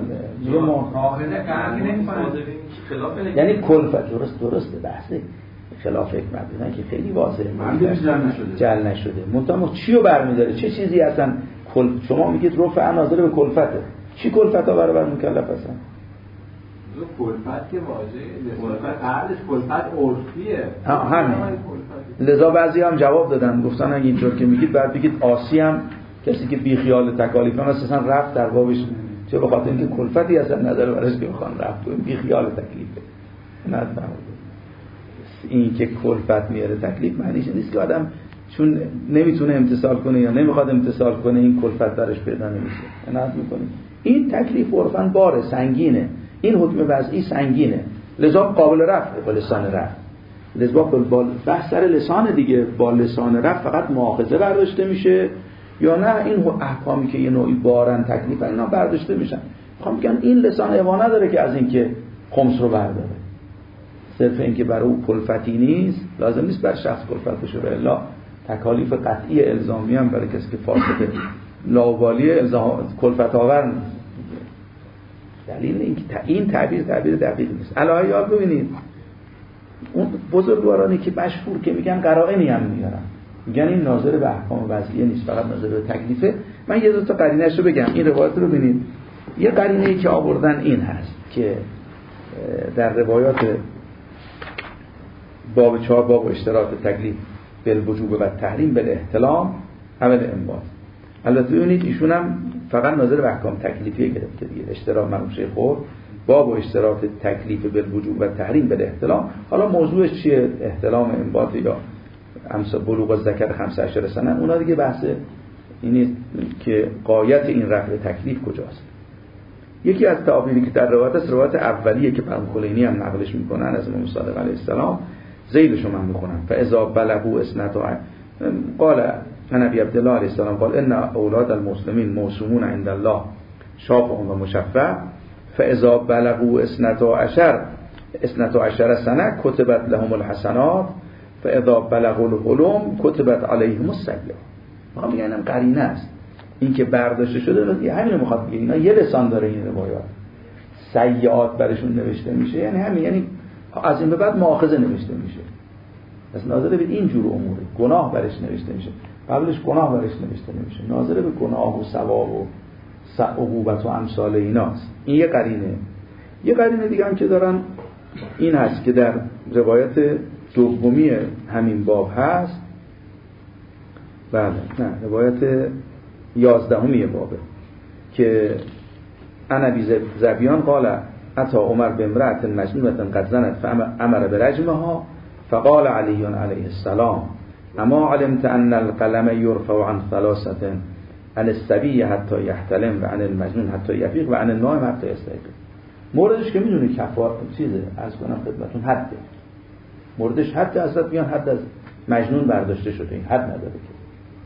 مؤاخذه قرار نمی‌کنه. یعنی کلفت درسته بحثه خلاف حکمت نه که خیلی واضحه جل نشده منتها چی رو برمی‌داره؟ چه چیزی اصلا شما میگید رفع ناظر به کلفته، چی کلفت آوره بر مکلف هستن؟ کلفت که واژه کلفت قبلش کلفت عرفیه همین. لذا بعضی هم جواب دادن گفتن اگه اینطور که میگید بعد بگید آسی هم کسی که بی خیال تکالیف اساسا رفت در بابش، چه به خاطر اینکه کلفتی اصلا نظر برش که میخوان رفت و بی خیال تکلیفه. نه این که کلفت میاره تکلیف معنیش نیست که آدم چون نمیتونه امتثال کنه یا نمیخواد امتثال کنه این کلفت درش پیدا نمیشه. نه میکنیم این تکلیف عرفاً باره، سنگینه، این حکم وضعی سنگینه، لذا قابل رفع با لسان رفع. لذا با بحث سر لسان دیگه، با لسان رفع فقط مؤاخذه برداشته میشه یا نه این احکامی که یه نوعی بارن تکلیف اینا برداشته میشن. میخوام بگم این لسان اوا نداره که از اینکه خمس رو برداره، صرف اینکه برای او کلفتی نیست لازم نیست بر شخص کلفت بشه، به الا تکالیف قطعی الزامی هم برای کسی که فاسد لاوبالی الزام کلفت آور نیست. دلیل اینکه این تعبیر دقیق نیست. علاوه یاد ببینید اون بزرگوارانی که مشهور که میگن قرائنی هم میارن، میگن این ناظر به احکام وضعیه نیست فقط ناظر به تکلیفه. من یه دو تا قرینه‌اش رو بگم. این روایت رو ببینید. یه قرینه‌ای که آوردن این هست که در روایات باب 4 باب اشتراط تکلیف بالوجوب و تحریم بالاحتلام عمل انباط. البته ببینید ایشون هم فقط ناظر به احکام تکلیفی گرفته دیگه، اشتراط منوشه خور باب و اشتراط تکلیف بالوجوب و تحریم بالاحتلام. حالا موضوعش چیه؟ احتلام انباط یا امسا بلوغ الذکر 15 سنه، اونا دیگه بحث اینه که غایت این رفع تکلیف کجاست. یکی از تعابیری که در روایت است، روایت اولیه که پرم خلینی هم نقلش میکنن از امام صادق علیه السلام، زیدشو من میخونم. فاذا بلغوا اسنتا قال نبی عبدالله علیه السلام قال ان اولاد المسلمین موسومون عند الله شافع و مشفع فاذا بلغوا 12 سنه كتبت لهم الحسنات فاذا بلغوا الحلم كتبت عليهم السیئات. میخوام بگم اینم قرینه است، این که برداشته شده همین رو میخواد بگه. اینا یه لسان داره این روایات، سیئات برشون نوشته میشه، یعنی همین، یعنی از این به بعد مؤاخذه نوشته میشه. پس ناظر به این جور اموره، گناه برش نوشته میشه، قبلش گناه برش نوشته نمیشه، ناظر به گناه و ثواب و عقوبت و امثال ایناست. این یه قرینه. یه قرینه دیگه هم که دارن این هست که در روایت دومی همین باب هست، بله نه روایت 11 بابه که ابی ذبیان قال اتی عمر بامرأة مجنونة قد زنت فامر برجمها فقال علی علیه السلام اما علمت ان القلم یرفع عن 3 عن الصبی حتی یحتلم و عن المجنون حتی یفیق و عن النائم حتی یستیقظ. موردش که میدونی کفار چیزه، از کنم خدمتتون حده، موردش حد اصلا میگن حد از مجنون برداشته شده، این حد نداره که.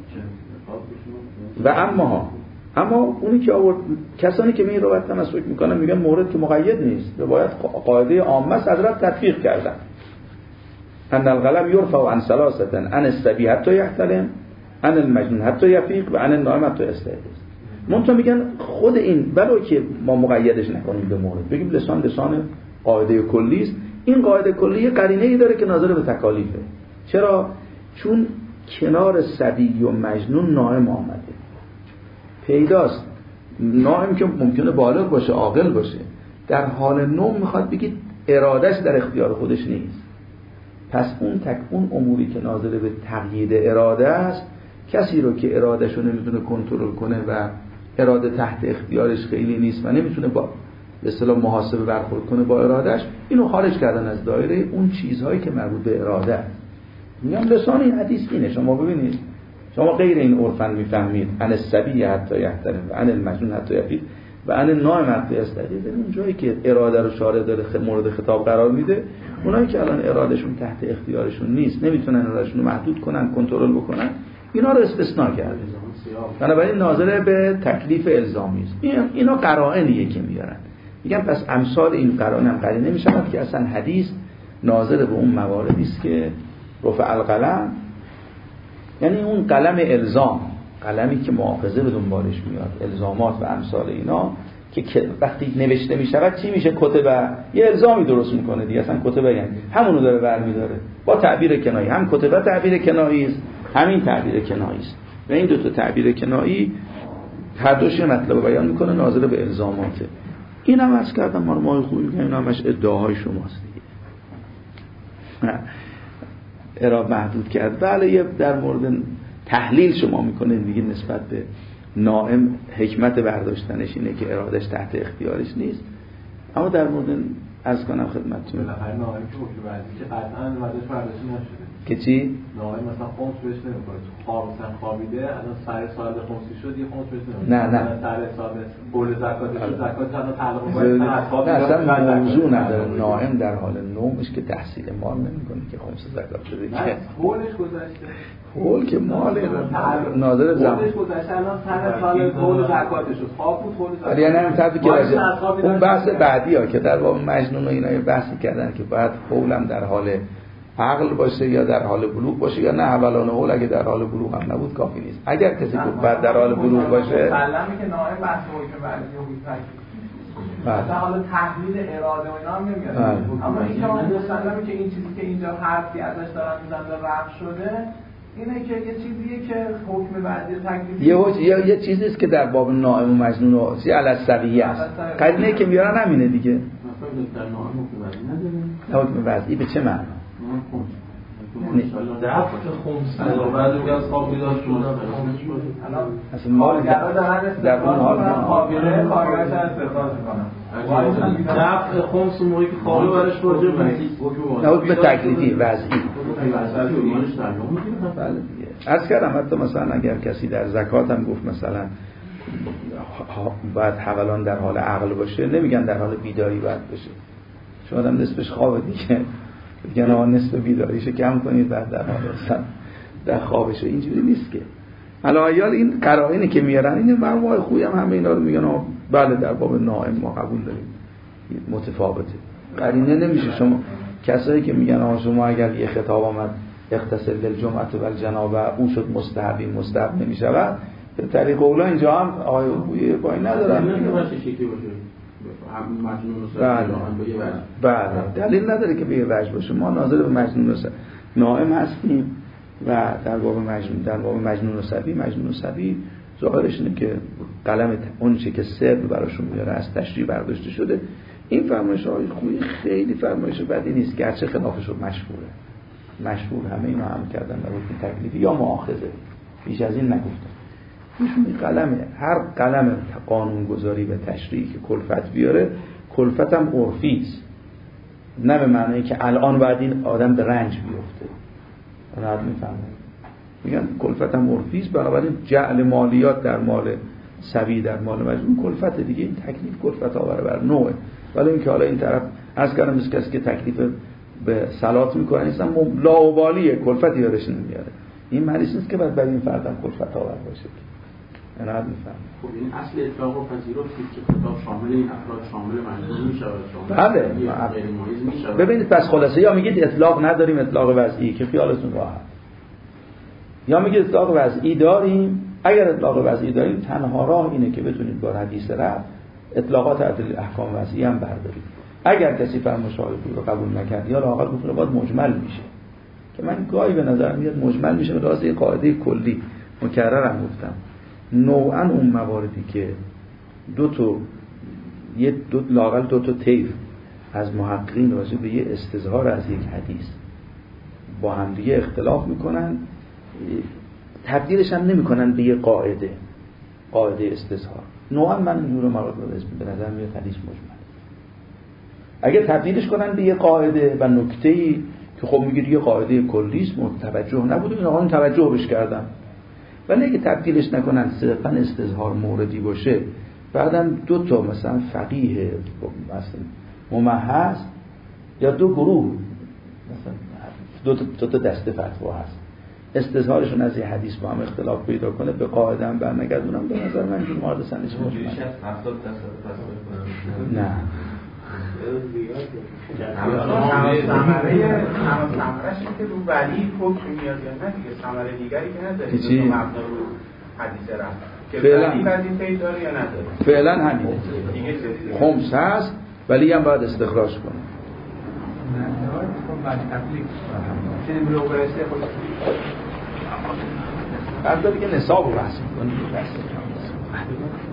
و اما اونی که آورد کسانی که می روایت تمسک میکنن میگن مورد که مقید نیست، روایت قاعده عامه است، حضرت تطبیق کردن. ان القلم یرفع عن 3 عن الصبی حتی یحتلم عن المجنون حتی یفیق و عن النائم حتی یستیقظ. منتها میگن خود این ولو که ما مقیدش نکنیم به مورد، بگیم لسان قاعده کلی است، این قاعده کلی قرینه‌ای داره که ناظر به تکالیفه. چرا؟ چون کنار صبی و مجنون نائم آمده. پیداست نائم که ممکنه بالغ باشه، عاقل باشه، در حال نوم میخواد بگید ارادهش در اختیار خودش نیست. پس اون اموری که ناظر به تقیید اراده است، کسی رو که ارادهشو نمیتونه کنترل کنه و اراده تحت اختیارش خیلی نیست و نمیتونه با به اصطلاح محاسبه برخورد کنه با ارادهش، اینو خارج کردن از دایره اون چیزهایی که مربوط به اراده است. میگم لسان این حدیث اینه. شما ببینید، شما غیر این عرفاً میفهمید ان الصبی حتی یحتلم و ان المجنون حتی یفیق و ان النائم حتی یستیقظ. اون جایی که اراده رو شارع داره مورد خطاب قرار میده، اونایی که الان ارادهشون تحت اختیارشون نیست، نمیتونن ارادهشون رو محدود کنن، کنترل بکنن، اینا رو استثناء کرده. بنابراین ناظر به تکلیف الزامی است. اینا قرائنیه که میارن. میگم پس امثال این قرائن هم قرینه میشود که اصلا حدیث ناظر به اون مواردی است که رفع القلم، یعنی اون قلم الزام، قلمی که مؤاخذه به دنبالش میاد، الزامات و امثال اینا که وقتی نوشته میشود چی میشه؟ کتبه، یه الزامی درست میکنه دیگه. اصلا کتبه یعنی همونو داره برمیداره با تعبیر کنایی. هم کتبه تعبیر کنایی است، همین تعبیر کنایی است. و این دو تا تعبیر کنایی هر دوش مطلب بیان میکنه ناظر به الزاماته. اینم عرض کردم ما خوبی میگم اینا همش ادعاهای شماست دیگه. اعراب محدود کرد. بله یه در مورد تحلیل شما میکنه دیگه نسبت به نائم حکمت برداشتنش اینه که ارادش تحت اختیارش نیست. اما در مورد از کنم خدمتتون بالاخره نائم که حکم بعدی که قطعا وضعش برداشته نشده که چی؟ نائم مثلا خمس بهش نمیکنه. خواب مثلا خوابیده الان سر سال خمسی شد یه خمس بهش نمیکنه. نه سر سال بول زکاتش شد زکات تنها تعلق نه اصلا موضوع نداره. نائم در حال نومش که تحصیل مال نمیکنه که خمس زکات بده که بولش گذشته. بول که مال ناظر زمان بولش گذشته الان سر سال بول زکاتش شد. خواب بود بول زکات. یعنی هم طبقی که اون بحث بعدیه که در باب مجنون و اینا بحثی کردن که باید قولم در حال عقل باشه یا در حال بلوغ باشه یا نه حوالان قول اگه در حال بلوغ هم نبود کافی نیست. اگر کسی بود بعد در حال بلوغ باشه مسلمه که نائم بحث حکم بعدی مثلا حالا تحلیل اراده و اینا هم نمیاد. اما اینکه مسلمه که این چیزی که اینجا حرفی ازش دارن میزنن رفع شده اینه که یه چیزیه که حکم بعدی تکلیف یه چیزی است که در باب نائم و مجنون و چیز علالسویه است. قرینه که میارن همینه دیگه. مثلا در نائم حکم بعدی نداره. حکم بعدی به چه معنی؟ دفع خمس بعد میگه از خواب بیدار شدن اصلا مال در اون حال کافیه کارگرش استخراج میکنن. دفع خمس موقعی که خوابه برش واجب نیست. نبود به تکلیفی وضعی. بله دیگه. عرض کردم حتی مثلا اگر کسی در زکات هم گفت مثلا باید حولان در حال عقل باشه نمیگن در حال بیداری باید باشه. چون آدم نصفش خوابه دیگه. میگن آقا نصف بیداریشو کم کنید بعد در حال در خوابشه. اینجوری نیست که علایال این قرائنی که میارن این مرموهای خوبی هم همه اینا رو میگن بله در باب نائم ما قبول داریم متفاوته. قرینه نمیشه. شما کسایی که میگن شما اگر یه خطاب آمد اغتسل للجمعه و الجنابه او شد مستحبی مستحب نمیشود به طریق اولا اینجا هم آقای خوبی پای ندارن. بله دلیل نداره که به یه وجه باشه. ما ناظر به مجنون و نائم هستیم و در باب مجنون و صبی مجنون و صبی ظاهرش اینه که قلم اون چه که سر براشون میاره از تشریح برداشته شده. این فرمایش های خوبی خیلی فرمایش بدی نیست که هرچه خلافش رو مشهور همه اینا هم کردن در حکم تکلیفی یا مؤاخذه بیش از این نگفتن. ایشون قلمه هر قلم قانونگذاری و تشریعی که کلفت بیاره کلفت هم عرفی است نه به معنی که الان باید این آدم به رنج بیفته. راحت میفهمید میگن کلفت هم عرفی است. بنابراین جعل مالیات در مال صبی در مال مجنون کلفت دیگه. این تکلیف کلفت آوره بر نوعه. ولی اینکه حالا این طرف از کردم مثل کسی که تکلیف به صلات میکنن اصلا لاابالیه کلفت یادش نمیاره. این معنی نیست که بعد این فردم کلفت آور باشه. انا میفهم. خب این اصل اطلاق و پذیرفت که خطاب شامل این افراد شامل مجنون میشود. بله. ببینید پس خلاصه یا میگید اطلاق نداریم اطلاق وضعی که خیالتون راحت. یا میگید اطلاق وضعی داریم. اگر اطلاق وضعی داریم تنها راه اینه که بتونید با حدیث رفع اطلاقات عدل احکام وضعی هم بردارید. اگر کسی فرمایش رو قبول نکرد یا لااقل گفت باید مجمل میشه که من گاهی به نظر میاد مجمل میشه به واسه این قاعده کلی مکررم گفتم نوعا اون مواردی که لااقل دو تا طیف از محققین راجع به یه استظهار از یک حدیث با هم دیگه اختلاف میکنن تبدیلش هم نمیکنن به یه قاعده استظهار. نوعا من اینجور موارد رو به نظر میاد حدیث مجمل. اگه تبدیلش کنن به یه قاعده و نکته‌ای که خب میگید یه قاعده کلی است توجه نبوده این آقا توجه بهش کردن. ولی اگه تبدیلش نکنن صرفا استظهار موردی باشه بعدم دو تا مثلا فقیه مثلا ممحص یا دو گروه مثلا دو تا دسته فتوا هست استظهارشون از یه حدیث با هم اختلاف پیدا کنه به قاعده هم برنگردونم به نظر من این مورد سنش مجمل نه ثمره‌اش که رو ولی حکم میاد یا نه دیگه ثمره دیگری که نداره که مبنا رو حدیث رفت فعلا وظیفه‌ای داره یا نداره؟ فعلا همینه. خمس هست ولی هم باید استخراج کنه. بعد دیگه نصاب رو بحث می‌کنیم.